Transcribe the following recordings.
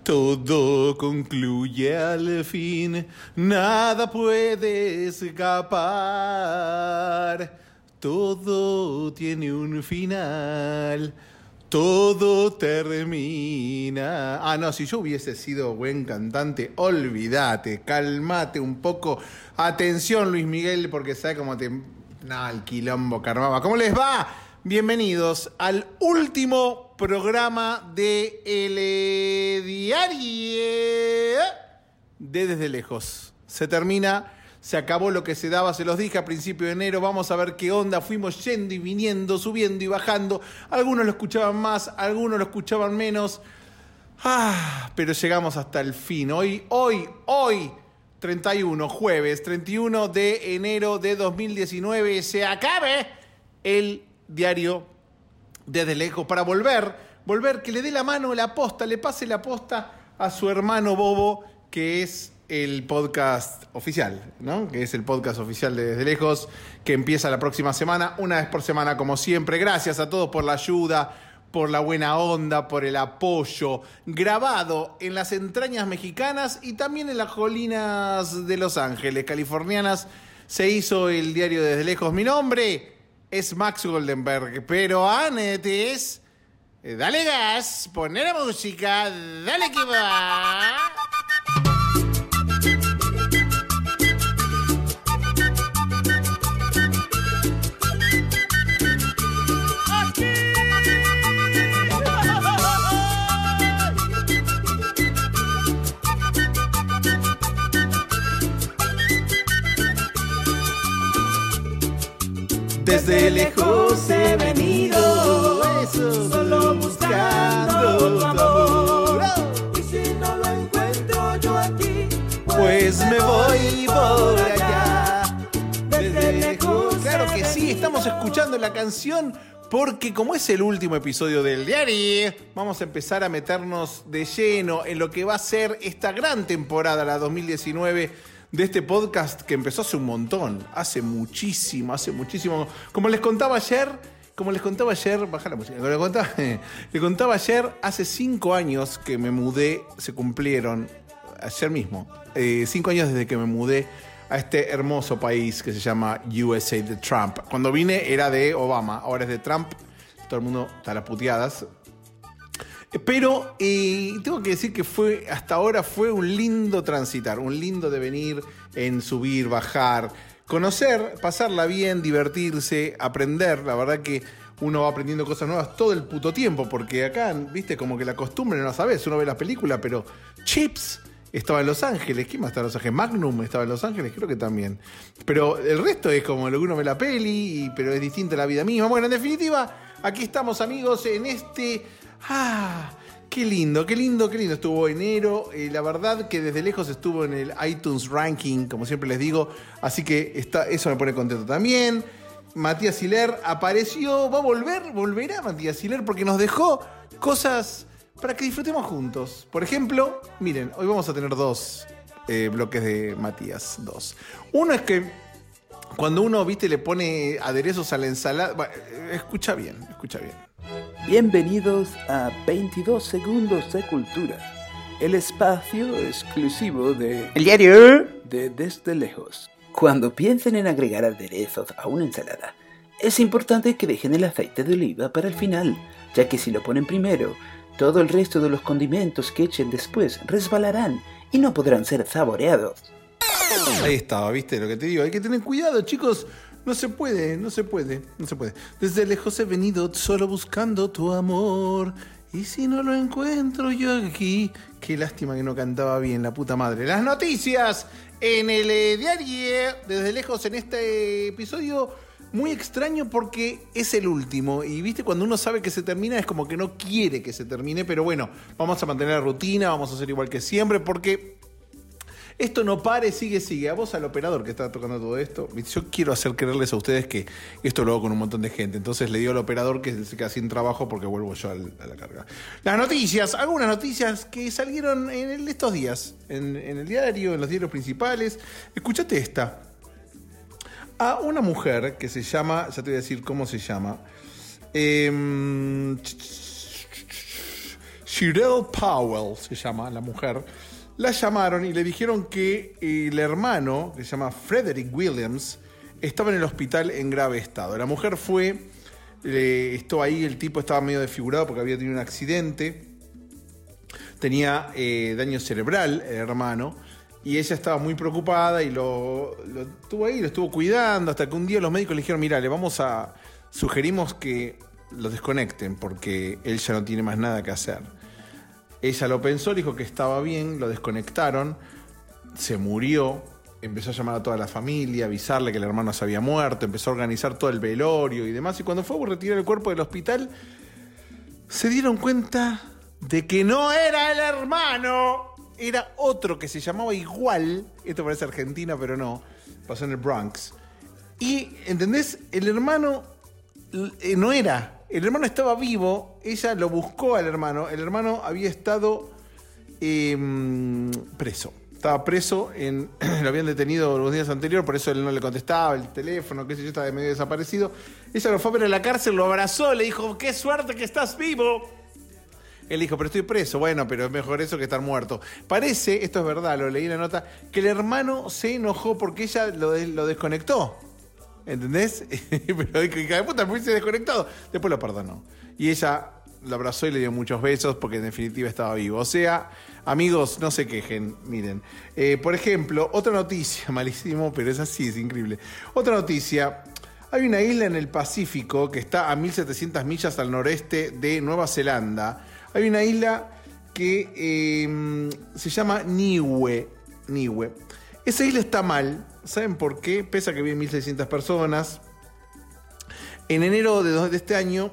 Todo concluye al fin, nada puede escapar. Todo tiene un final, todo termina. Ah, no, si yo hubiese sido buen cantante, olvídate, cálmate un poco. Atención, Luis Miguel, porque sabe cómo te... No, el quilombo que armaba. ¿Cómo les va? Bienvenidos al último programa de El Diario de Desde Lejos. Se termina, se acabó lo que se daba, se los dije a principio de enero. Vamos a ver qué onda. Fuimos yendo y viniendo, subiendo y bajando. Algunos lo escuchaban más, algunos lo escuchaban menos. Pero llegamos hasta el fin. Hoy, jueves 31 de enero de 2019, se acabe el Diario Desde Lejos para volver, que le dé la mano, la posta, le pase la posta a su hermano Bobo, que es el podcast oficial, ¿no? Que es el podcast oficial de Desde Lejos, que empieza la próxima semana, una vez por semana como siempre. Gracias a todos por la ayuda, por la buena onda, por el apoyo. Grabado en las entrañas mexicanas y también en las colinas de Los Ángeles, californianas, se hizo el Diario Desde Lejos. Mi nombre es Max Goldenberg, pero antes, dale gas, poné la música, dale que va. Desde lejos he venido, solo buscando tu amor. Y si no lo encuentro yo aquí, pues me voy por allá. Desde lejos. Claro que sí, estamos escuchando la canción porque como es el último episodio del diario, vamos a empezar a meternos de lleno en lo que va a ser esta gran temporada, la 2019, de este podcast que empezó hace un montón, hace muchísimo. Como les contaba ayer, baja la música, le contaba ayer, hace 5 años que me mudé, se cumplieron, ayer mismo, 5 años desde que me mudé a este hermoso país que se llama USA de Trump. Cuando vine era de Obama, ahora es de Trump, todo el mundo está a las puteadas. Pero tengo que decir que hasta ahora fue un lindo transitar, un lindo devenir en subir, bajar, conocer, pasarla bien, divertirse, aprender. La verdad que uno va aprendiendo cosas nuevas todo el puto tiempo, porque acá, viste, como que la costumbre no la sabes. Uno ve la película, pero Chips estaba en Los Ángeles. ¿Quién más estaba en Los Ángeles? Magnum estaba en Los Ángeles, creo que también. Pero el resto es como lo que uno ve la peli, pero es distinta la vida misma. Bueno, en definitiva, aquí estamos, amigos, en este... Qué lindo estuvo enero. La verdad que desde lejos estuvo en el iTunes Ranking, como siempre les digo. Así que eso me pone contento también. Matías Siler apareció, volverá Matías Siler porque nos dejó cosas para que disfrutemos juntos. Por ejemplo, miren, hoy vamos a tener 2 bloques de Matías, 2. Uno es que cuando uno, viste, le pone aderezos a la ensalada... Bueno, escucha bien. Bienvenidos a 22 segundos de cultura, el espacio exclusivo de El Diario de Desde Lejos. Cuando piensen en agregar aderezos a una ensalada, es importante que dejen el aceite de oliva para el final, ya que si lo ponen primero, todo el resto de los condimentos que echen después resbalarán y no podrán ser saboreados. Ahí estaba, viste lo que te digo, hay que tener cuidado, chicos. No se puede. Desde lejos he venido solo buscando tu amor. Y si no lo encuentro yo aquí... Qué lástima que no cantaba bien, la puta madre. Las noticias en el diario Desde Lejos en este episodio muy extraño porque es el último. Y viste, cuando uno sabe que se termina es como que no quiere que se termine. Pero bueno, vamos a mantener la rutina, vamos a hacer igual que siempre porque... Esto no pare, sigue. A vos, al operador que está tocando todo esto, yo quiero hacer creerles a ustedes que esto lo hago con un montón de gente. Entonces le digo al operador que se queda sin trabajo porque vuelvo yo a la carga. Las noticias, algunas noticias que salieron en estos días, en el diario, en los diarios principales. Escuchate esta. A una mujer que se llama, ya te voy a decir cómo se llama, Shirelle Powell se llama la mujer. La llamaron y le dijeron que el hermano, que se llama Frederick Williams, estaba en el hospital en grave estado. La mujer fue, estuvo ahí, el tipo estaba medio desfigurado porque había tenido un accidente. Tenía daño cerebral, el hermano, y ella estaba muy preocupada y lo tuvo ahí, lo estuvo cuidando, hasta que un día los médicos le dijeron, mira, sugerimos que lo desconecten porque él ya no tiene más nada que hacer. Ella lo pensó, dijo que estaba bien, lo desconectaron, se murió, empezó a llamar a toda la familia, avisarle que el hermano se había muerto, empezó a organizar todo el velorio y demás, y cuando fue a retirar el cuerpo del hospital, se dieron cuenta de que no era el hermano, era otro que se llamaba igual. Esto parece Argentina, pero no, pasó en el Bronx. Y, ¿entendés? El hermano no era, el hermano estaba vivo, ella lo buscó al hermano, el hermano había estado preso. Estaba preso, lo habían detenido los días anteriores, por eso él no le contestaba el teléfono, qué sé yo, estaba medio desaparecido. Ella lo fue a ver a la cárcel, lo abrazó, le dijo, qué suerte que estás vivo. Él dijo, pero estoy preso. Bueno, pero es mejor eso que estar muerto. Parece, esto es verdad, lo leí en la nota, que el hermano se enojó porque ella lo desconectó. ¿Entendés? Pero hija de puta, me hubiese desconectado. Después lo perdonó. Y ella lo abrazó y le dio muchos besos porque en definitiva estaba vivo. O sea, amigos, no se quejen. Miren, por ejemplo, otra noticia, malísimo, pero es así, es increíble. Otra noticia. Hay una isla en el Pacífico que está a 1700 millas al noreste de Nueva Zelanda. Hay una isla que se llama Niue. Esa isla está mal. ¿Saben por qué? Pese a que viven 1.600 personas. En enero de este año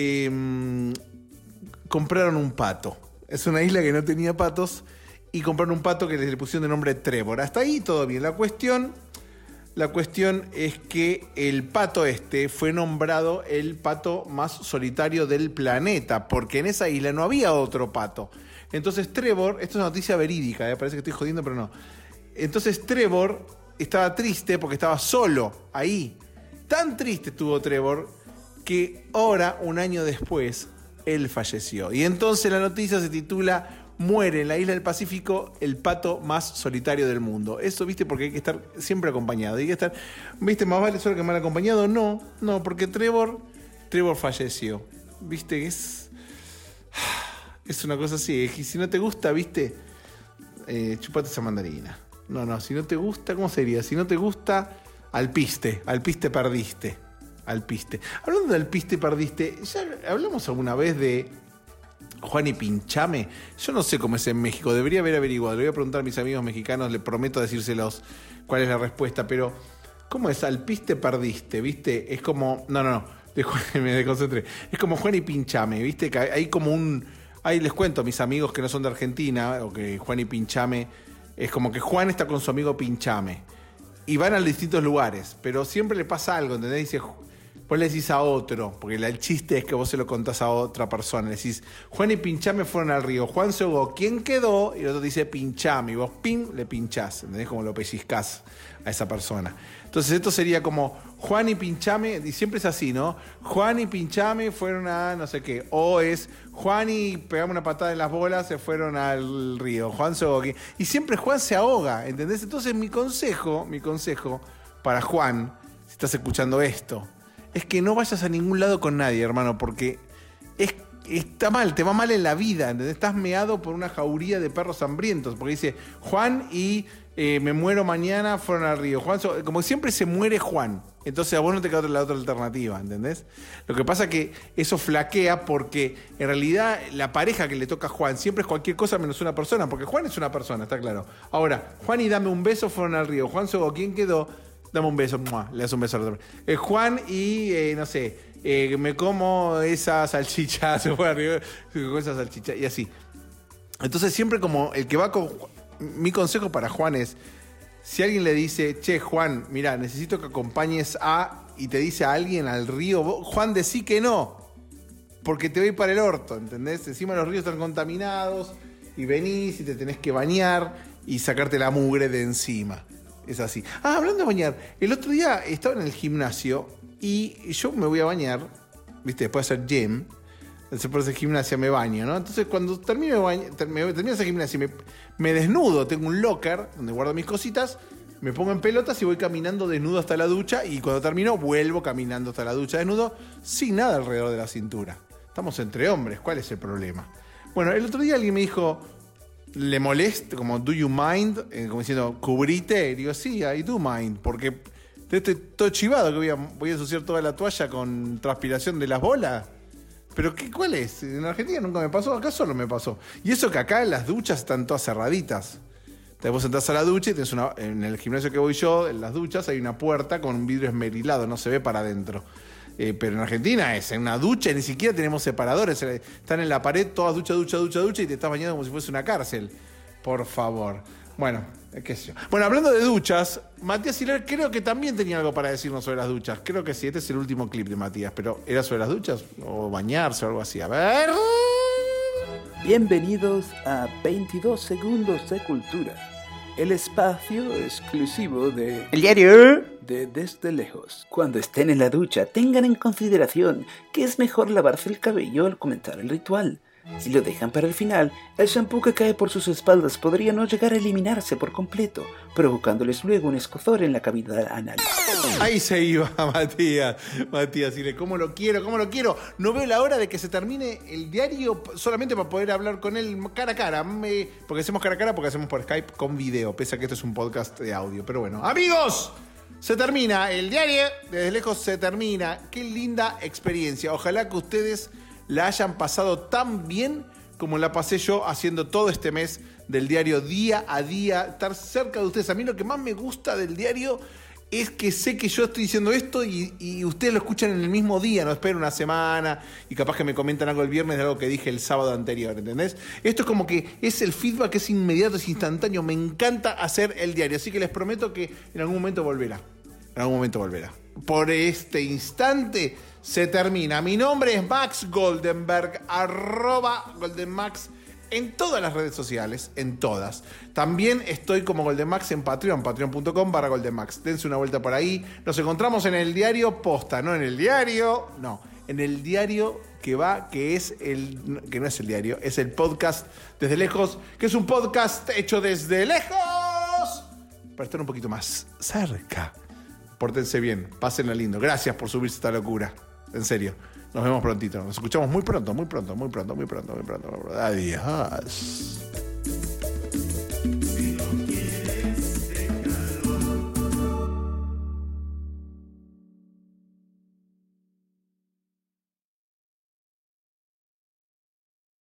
compraron un pato. Es una isla que no tenía patos y compraron un pato que le pusieron de nombre Trevor. Hasta ahí todo bien. La cuestión es que el pato fue nombrado el pato más solitario del planeta, porque en esa isla no había otro pato. Entonces Trevor, esto es una noticia verídica, parece que estoy jodiendo, pero no. Entonces Trevor estaba triste porque estaba solo ahí. Tan triste estuvo Trevor que ahora, un año después, él falleció. Y entonces la noticia se titula Muere en la isla del Pacífico el pato más solitario del mundo. Eso, ¿viste? Porque hay que estar siempre acompañado. Hay que estar, ¿viste? Más vale solo que mal acompañado. No, porque Trevor falleció. ¿Viste? Es una cosa así. Y si no te gusta, ¿viste? Chupate esa mandarina. No, si no te gusta, ¿cómo sería? Si no te gusta, alpiste perdiste. Alpiste. Hablando de alpiste perdiste, ya hablamos alguna vez de Juan y Pinchame. Yo no sé cómo es en México, debería haber averiguado. Le voy a preguntar a mis amigos mexicanos, les prometo decírselos cuál es la respuesta, pero ¿cómo es? Alpiste perdiste, ¿viste? Es como... No, me desconcentré. Es como Juan y Pinchame, ¿viste? Que hay como ahí les cuento a mis amigos que no son de Argentina, o que Juan y Pinchame, es como que Juan está con su amigo Pinchame y van a distintos lugares, pero siempre le pasa algo, ¿entendés? Dice... Vos le decís a otro, porque el chiste es que vos se lo contás a otra persona. Le decís, Juan y Pinchame fueron al río. Juan se ahogó. ¿Quién quedó? Y el otro dice Pinchame. Y vos, le pinchás. ¿Entendés? Como lo pellizcás a esa persona. Entonces esto sería como Juan y Pinchame. Y siempre es así, ¿no? Juan y Pinchame fueron a no sé qué. O es Juan y pegamos una patada en las bolas, se fueron al río. Juan se ahogó. Y siempre Juan se ahoga. ¿Entendés? Entonces mi consejo para Juan, si estás escuchando esto, es que no vayas a ningún lado con nadie, hermano, porque está mal, te va mal en la vida, ¿entendés? Estás meado por una jauría de perros hambrientos, porque dice, Juan y me muero mañana fueron al río. Juan, como siempre se muere Juan, entonces a vos no te queda la otra alternativa, ¿entendés? Lo que pasa es que eso flaquea porque en realidad la pareja que le toca a Juan siempre es cualquier cosa menos una persona, porque Juan es una persona, está claro. Ahora, Juan y dame un beso fueron al río. Juan Sogo, ¿quién quedó? Dame un beso, ¡mua! Le das un beso al otro. Juan y, no sé, me como esa salchicha, se fue arriba, con esa salchicha, y así. Entonces siempre como el que va con... Mi consejo para Juan es, si alguien le dice, che, Juan, mira, necesito que acompañes a... Y te dice a alguien al río, Juan, decí que no, porque te voy para el orto, ¿entendés? Encima los ríos están contaminados, y venís y te tenés que bañar y sacarte la mugre de encima. Es así. Hablando de bañar, el otro día estaba en el gimnasio y yo me voy a bañar, ¿viste? Después de hacer gym, Después de gimnasia me baño, ¿no? Entonces cuando termino esa gimnasia y me desnudo, tengo un locker donde guardo mis cositas, me pongo en pelotas y voy caminando desnudo hasta la ducha y cuando termino vuelvo caminando hasta la ducha desnudo sin nada alrededor de la cintura. Estamos entre hombres, ¿cuál es el problema? Bueno, el otro día alguien me dijo, ¿le molesta? Como, ¿do you mind? Como diciendo, ¿cubrite? Y digo, sí, I do mind, porque estoy todo chivado que voy a ensuciar toda la toalla con transpiración de las bolas. ¿Pero cuál es? En Argentina nunca me pasó, acá solo me pasó. Y eso que acá las duchas están todas cerraditas. Vos entras a la ducha y tenés en el gimnasio que voy yo, en las duchas, hay una puerta con un vidrio esmerilado, no se ve para adentro. Pero en Argentina en una ducha ni siquiera tenemos separadores. Están en la pared todas ducha y te estás bañando como si fuese una cárcel. Por favor. Bueno, qué sé yo. Bueno, hablando de duchas, Matías Hilar creo que también tenía algo para decirnos sobre las duchas. Creo que sí, este es el último clip de Matías, pero ¿era sobre las duchas? ¿O bañarse o algo así? A ver. Bienvenidos a 22 segundos de cultura, el espacio exclusivo de El Diario de Desde Lejos. Cuando estén en la ducha, tengan en consideración que es mejor lavarse el cabello al comenzar el ritual. Si lo dejan para el final, el shampoo que cae por sus espaldas podría no llegar a eliminarse por completo, provocándoles luego un escozor en la cavidad anal. Ahí se iba Matías, y ¿cómo lo quiero? No veo la hora de que se termine el diario solamente para poder hablar con él cara a cara. Porque hacemos cara a cara, porque hacemos por Skype con video, pese a que esto es un podcast de audio. Pero bueno, amigos, se termina el diario, desde lejos se termina. Qué linda experiencia. Ojalá que ustedes la hayan pasado tan bien como la pasé yo haciendo todo este mes del diario día a día, estar cerca de ustedes. A mí lo que más me gusta del diario es que sé que yo estoy diciendo esto y ustedes lo escuchan en el mismo día, no espero una semana y capaz que me comentan algo el viernes de algo que dije el sábado anterior, ¿entendés? Esto es como que es el feedback, es inmediato, es instantáneo, me encanta hacer el diario, así que les prometo que en algún momento volverá. Por este instante se termina. Mi nombre es Max Goldenberg, @GoldenMax en todas las redes sociales, en todas. También estoy como GoldenMax en Patreon, patreon.com/GoldenMax. Dense una vuelta por ahí. Nos encontramos en el diario posta, en el diario que no es el diario, es el podcast Desde Lejos, que es un podcast hecho desde lejos para estar un poquito más cerca. Pórtense bien, pásenla lindo. Gracias por subirse a esta locura. En serio. Nos vemos prontito. Nos escuchamos muy pronto. Adiós.